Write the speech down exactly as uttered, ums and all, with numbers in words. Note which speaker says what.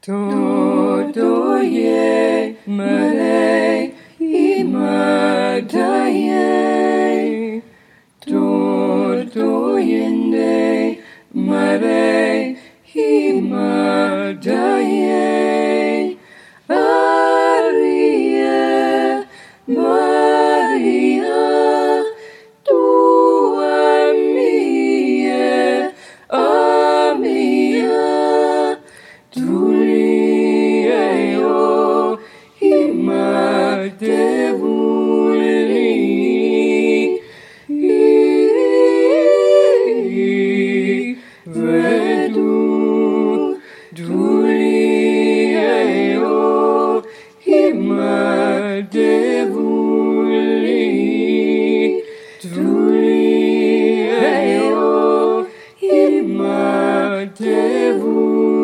Speaker 1: Totoye mare imadaye Totoyende mare imadaye Arie Maria tua mia amia Tulio imadevuli vedu Tulio imadevuli Tulio imadevuli